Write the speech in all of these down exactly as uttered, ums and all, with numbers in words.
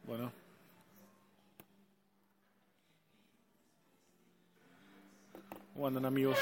Bueno. ¿Cómo andan, amigos?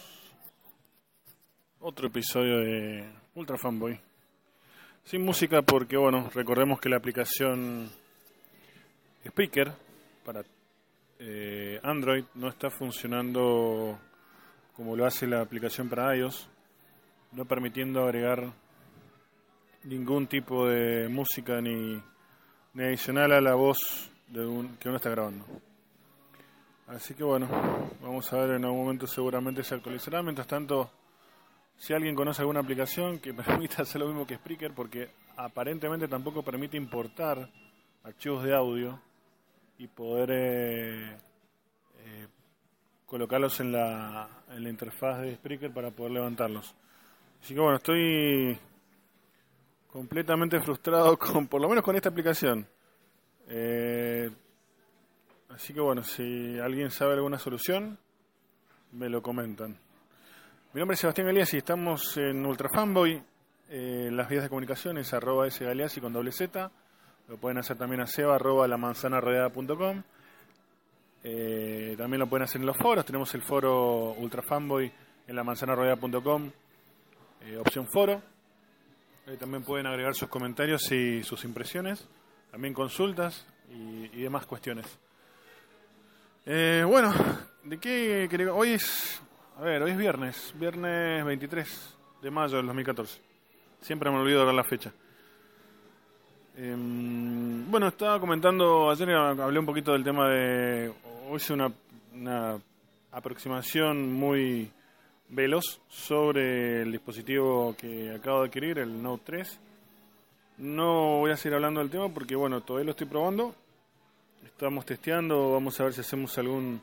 Otro episodio de Ultra Fanboy. Sin música porque, bueno, recordemos que la aplicación Spreaker para eh, Android no está funcionando como lo hace la aplicación para iOS, no permitiendo agregar ningún tipo de música ni, ni adicional a la voz de un, que uno está grabando. Así que bueno, vamos a ver, en algún momento seguramente se actualizará. Mientras tanto, si alguien conoce alguna aplicación que permita hacer lo mismo que Spreaker, porque aparentemente tampoco permite importar archivos de audio y poder eh, eh, colocarlos en la, en la interfaz de Spreaker para poder levantarlos. Así que bueno, estoy completamente frustrado con, por lo menos con esta aplicación. Eh, así que bueno, si alguien sabe alguna solución, me lo comentan. Mi nombre es Sebastián Galeazzi, estamos en Ultra Fanboy, eh, las vías de comunicación es arroba sgaleazzi con doble z, lo pueden hacer también a seba arroba lamanzanarodeada punto com, eh, también lo pueden hacer en los foros, tenemos el foro Ultra Fanboy en lamanzanarodeada punto com, eh, opción foro, eh, también pueden agregar sus comentarios y sus impresiones, también consultas y, y demás cuestiones. Eh, bueno, ¿de qué quería? Hoy es... A ver, hoy es viernes, viernes veintitrés de mayo del dos mil catorce. Siempre me olvido de dar la fecha. Eh, bueno, estaba comentando, ayer hablé un poquito del tema de... Hoy hice una, una aproximación muy veloz sobre el dispositivo que acabo de adquirir, el Note tres. No voy a seguir hablando del tema porque, bueno, todavía lo estoy probando. Estamos testeando, vamos a ver si hacemos algún...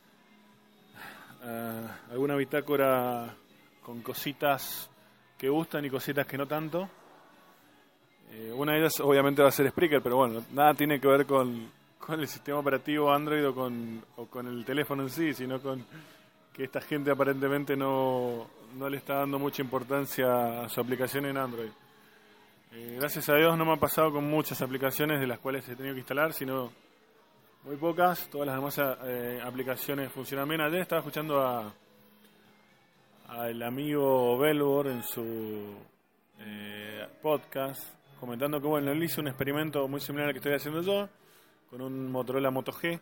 Uh, alguna bitácora con cositas que gustan y cositas que no tanto. Eh, una de ellas obviamente va a ser Spreaker, pero bueno, nada tiene que ver con, con el sistema operativo Android o con, o con el teléfono en sí, sino con que esta gente aparentemente no, no le está dando mucha importancia a su aplicación en Android. Eh, gracias a Dios no me ha pasado con muchas aplicaciones de las cuales he tenido que instalar, sino muy pocas. Todas las demás eh, aplicaciones funcionan bien. Ayer estaba escuchando a al amigo Belbor en su eh, podcast, comentando que bueno, él hizo un experimento muy similar al que estoy haciendo yo, con un Motorola Moto G.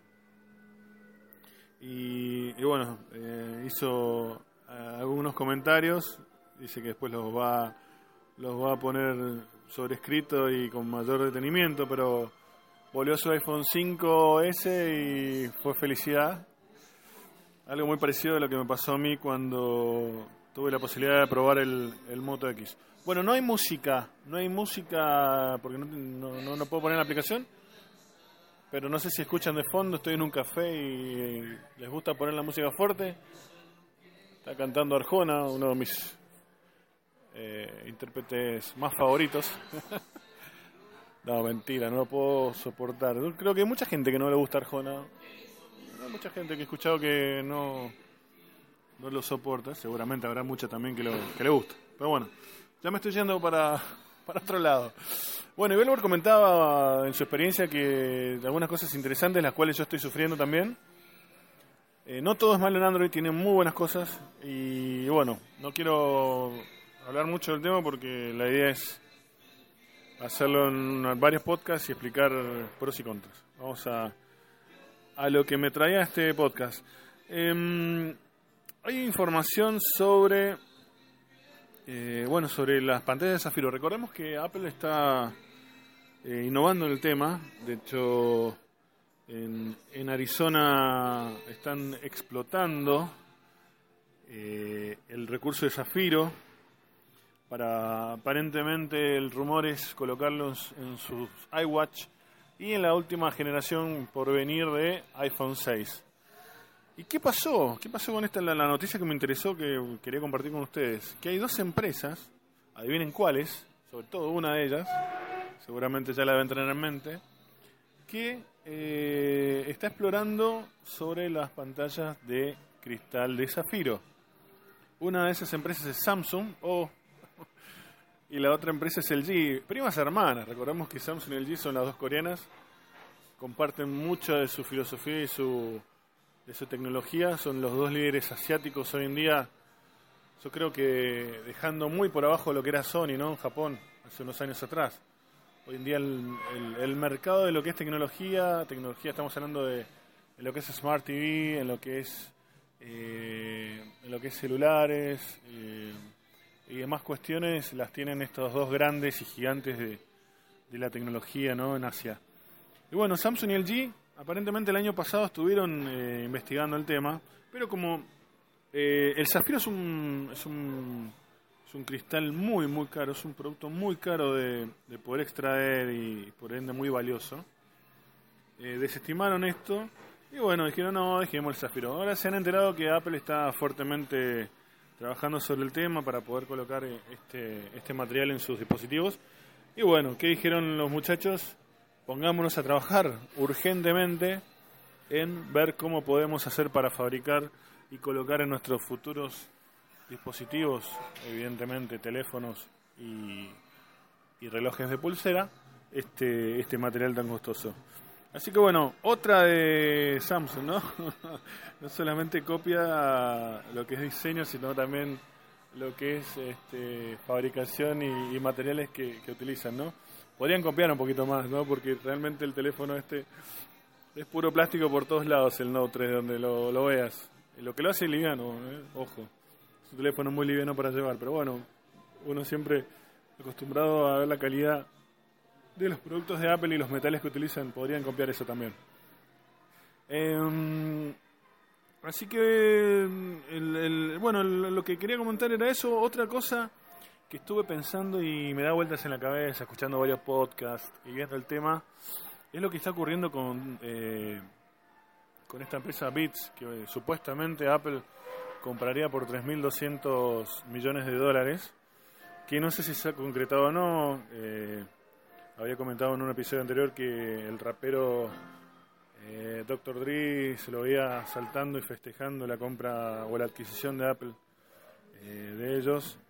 Y, y bueno, eh, hizo eh, algunos comentarios. Dice que después los va, los va a poner sobre escrito y con mayor detenimiento, pero... Volvió su iPhone cinco ese y fue felicidad. Algo muy parecido a lo que me pasó a mí cuando tuve la posibilidad de probar el, el Moto X. Bueno, no hay música, no hay música porque no, no, no, no puedo poner la aplicación, pero no sé si escuchan de fondo, estoy en un café y les gusta poner la música fuerte. Está cantando Arjona, uno de mis eh, intérpretes más favoritos. No, mentira, no lo puedo soportar. Creo que hay mucha gente que no le gusta Arjona. Hay mucha gente que he escuchado que no, no lo soporta. Seguramente habrá mucha también que, lo, que le gusta. Pero bueno, ya me estoy yendo para, para otro lado. Bueno, y Belbor comentaba en su experiencia que algunas cosas interesantes, las cuales yo estoy sufriendo también. Eh, no todo es malo en Android, tiene muy buenas cosas. Y bueno, no quiero hablar mucho del tema porque la idea es hacerlo en varios podcasts y explicar pros y contras. Vamos a, a lo que me traía este podcast. Eh, hay información sobre eh, bueno, sobre las pantallas de Zafiro. Recordemos que Apple está eh, innovando en el tema. De hecho, en, en Arizona están explotando eh, el recurso de Zafiro para, aparentemente el rumor es colocarlos en sus iWatch y en la última generación por venir de iPhone seis. ¿Y qué pasó? ¿Qué pasó con esta la, la noticia que me interesó, que quería compartir con ustedes? Que hay dos empresas, adivinen cuáles, sobre todo una de ellas, seguramente ya la deben tener en mente, que eh, está explorando sobre las pantallas de cristal de zafiro. Una de esas empresas es Samsung, o y la otra empresa es L G, primas hermanas. Recordemos que Samsung y L G son las dos coreanas comparten mucho de su filosofía y su, de su tecnología. Son los dos líderes asiáticos hoy en día. Yo creo que dejando muy por abajo lo que era Sony, ¿no? En Japón, hace unos años atrás. Hoy en día el, el, el mercado de lo que es tecnología, tecnología estamos hablando de, de lo que es Smart T V, en lo que es, eh, en lo que es celulares eh, y demás cuestiones, las tienen estos dos grandes y gigantes de, de la tecnología, ¿no? En Asia. Y bueno, Samsung y L G aparentemente el año pasado estuvieron eh, investigando el tema, pero como eh, el zafiro es un, es un es un cristal muy muy caro, es un producto muy caro de, de poder extraer y por ende muy valioso, eh, desestimaron esto y bueno, dijeron no, dejemos el zafiro. Ahora se han enterado que Apple está fuertemente trabajando sobre el tema para poder colocar este, este material en sus dispositivos. Y bueno, ¿qué dijeron los muchachos? Pongámonos a trabajar urgentemente en ver cómo podemos hacer para fabricar y colocar en nuestros futuros dispositivos, evidentemente teléfonos y, y relojes de pulsera, este, este material tan costoso. Así que bueno, otra de Samsung, ¿no? No solamente copia lo que es diseño, sino también lo que es este, fabricación y, y materiales que, que utilizan, ¿no? Podrían copiar un poquito más, ¿no? Porque realmente el teléfono este es puro plástico por todos lados, el Note tres, donde lo, lo veas. Lo que lo hace liviano, ¿eh? Ojo. Es un teléfono muy liviano para llevar, pero bueno, uno siempre acostumbrado a ver la calidad de los productos de Apple y los metales que utilizan, podrían copiar eso también. Eh, así que, el, el, bueno, el, lo que quería comentar era eso. Otra cosa que estuve pensando y me da vueltas en la cabeza, escuchando varios podcasts y viendo el tema, es lo que está ocurriendo con, eh, con esta empresa Beats, que eh, supuestamente Apple compraría por tres mil doscientos millones de dólares, que no sé si se ha concretado o no. Eh, había comentado en un episodio anterior que el rapero eh, doctor Dre se lo veía saltando y festejando la compra o la adquisición de Apple eh, de ellos.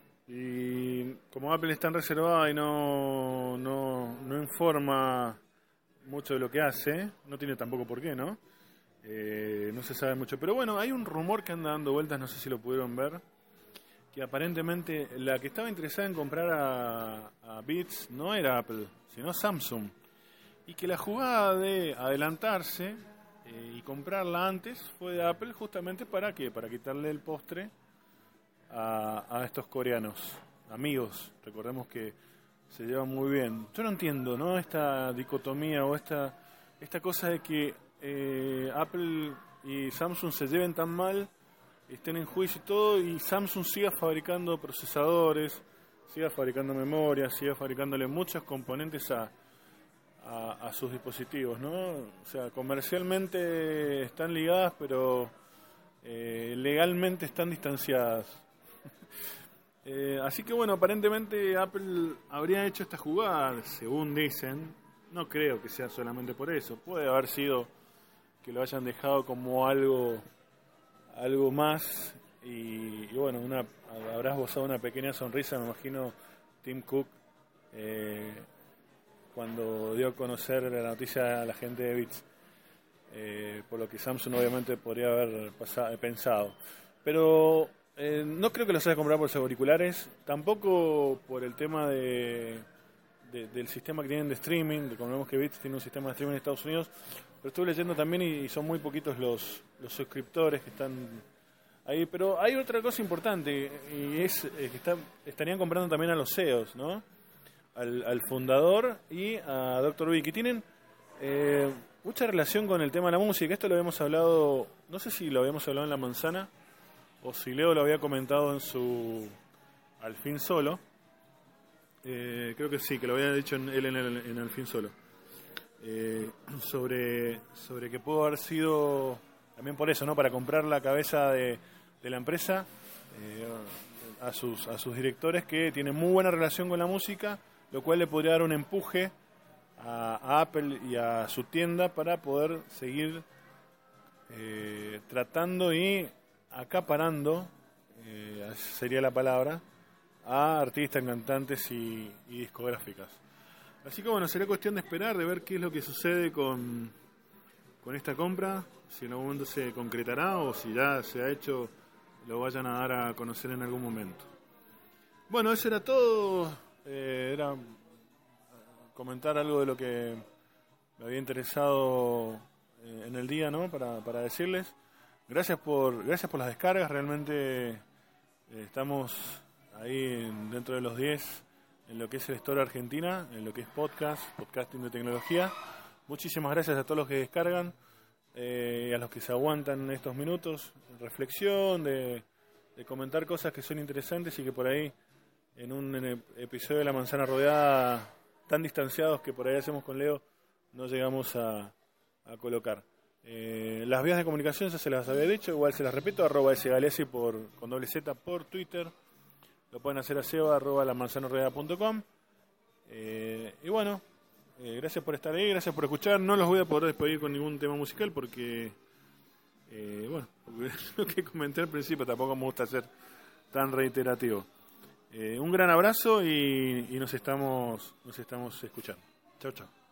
Y como Apple está en reservada y no, no, no informa mucho de lo que hace, no tiene tampoco por qué, ¿no? Eh, no se sabe mucho, pero bueno, hay un rumor que anda dando vueltas, no sé si lo pudieron ver, que aparentemente la que estaba interesada en comprar a, a Beats no era Apple, sino Samsung, y que la jugada de adelantarse eh, y comprarla antes fue de Apple justamente para qué, para quitarle el postre a, a estos coreanos, amigos, recordemos que se llevan muy bien. Yo no entiendo, ¿no? Esta dicotomía o esta, esta cosa de que Eh, Apple y Samsung se lleven tan mal, estén en juicio y todo, y Samsung siga fabricando procesadores, siga fabricando memoria, siga fabricándole muchos componentes a, a, a sus dispositivos, ¿no? O sea, comercialmente están ligadas, pero eh, legalmente están distanciadas. eh, así que bueno, aparentemente Apple habría hecho esta jugada, según dicen. No creo que sea solamente por eso, puede haber sido que lo hayan dejado como algo algo más y, y bueno, una habrás gozado una pequeña sonrisa, me imagino, Tim Cook eh, cuando dio a conocer la noticia a la gente de Beats, eh, por lo que Samsung obviamente podría haber pasado, pensado, pero eh, no creo que los haya comprado por sus auriculares, tampoco por el tema de De, del sistema que tienen de streaming. Recordemos que Beats tiene un sistema de streaming en Estados Unidos, pero estuve leyendo también y, y son muy poquitos los, los suscriptores que están ahí. Pero hay otra cosa importante y es, es que está, estarían comprando también a los C E Os, ¿no? Al, al fundador y a doctor Dre, que tienen eh, mucha relación con el tema de la música. Esto lo habíamos hablado, no sé si lo habíamos hablado en La Manzana o si Leo lo había comentado en su Al Fin Solo. Eh, creo que sí, que lo había dicho en, él en el, en el fin solo. Eh, sobre, sobre que pudo haber sido también por eso, ¿no? Para comprar la cabeza de, de la empresa eh, a, sus, a sus directores que tienen muy buena relación con la música, lo cual le podría dar un empuje a, a Apple y a su tienda para poder seguir eh, tratando y acaparando, eh, sería la palabra, a artistas, cantantes y, y discográficas. Así que bueno, será cuestión de esperar, de ver qué es lo que sucede con, con esta compra, si en algún momento se concretará o si ya se ha hecho, lo vayan a dar a conocer en algún momento. Bueno, eso era todo. Eh, era comentar algo de lo que me había interesado eh, en el día, ¿no? Para, para decirles. Gracias por, gracias por las descargas, realmente eh, estamos ahí en, dentro de los diez en lo que es el Store Argentina, en lo que es podcast, podcasting de tecnología. Muchísimas gracias a todos los que descargan, eh, a los que se aguantan estos minutos, de reflexión, de, de comentar cosas que son interesantes y que por ahí, en un en episodio de La Manzana Rodeada, tan distanciados que por ahí hacemos con Leo, no llegamos a, a colocar. Eh, las vías de comunicación ya se las había dicho, igual se las repito, arroba sgalesi por, con doble Z por Twitter. Lo pueden hacer a seba arroba lamanzanarrodeada punto com. Eh, y bueno, eh, gracias por estar ahí, gracias por escuchar. No los voy a poder despedir con ningún tema musical porque, eh, bueno, lo que comenté al principio tampoco me gusta ser tan reiterativo. Eh, un gran abrazo y, y nos estamos, nos estamos escuchando. Chau, chau.